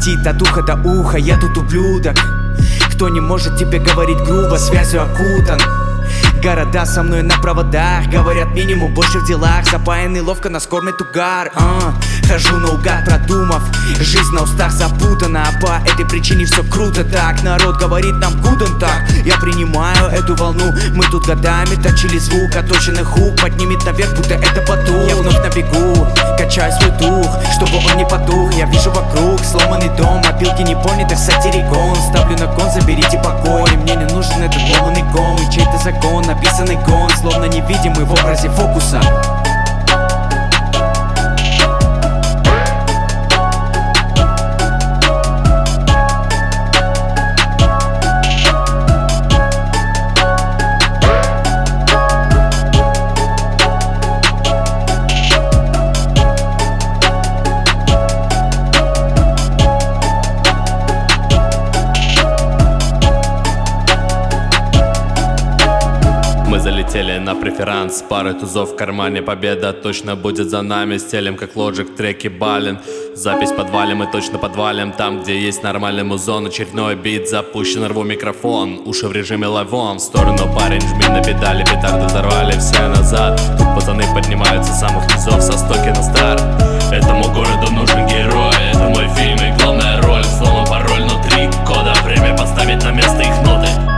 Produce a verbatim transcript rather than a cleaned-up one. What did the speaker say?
Летит от уха до уха, я тут ублюдок, кто не может тебе говорить грубо, связью окутан. Города со мной на проводах, говорят минимум, больше в делах. Запаянный ловко нас кормит угар. а, Хожу наугад, продумав, жизнь на устах запутана. А по этой причине все круто так. Народ говорит нам гуден так. Я принимаю эту волну. Мы тут годами точили звук оточенных хук. Поднимет наверх, будто это потух. Я вновь на бегу, качаю свой дух, чтобы он не потух. Я вижу вокруг сломанный дом, опилки непонятых сатирикон. Ставлю на кон, заберите покой. Мне не нужен этот ломаный ком и чей-то закон, написанный гон, словно невидимый в образе фокуса. Мы залетели на преферанс, пары тузов в кармане, победа точно будет за нами. Стелим как лоджик, треки бален, запись подвалим, мы точно подвалим. Там, где есть нормальный музон, очередной бит запущен, рву микрофон, уши в режиме лайвон. В сторону парень, жми на педали, петарды взорвали все назад. Тут пацаны поднимаются с самых низов со стоки на старт. Этому городу нужен герой, это мой фильм и главная роль. Словно пароль внутри кода, время поставить на место их ноты.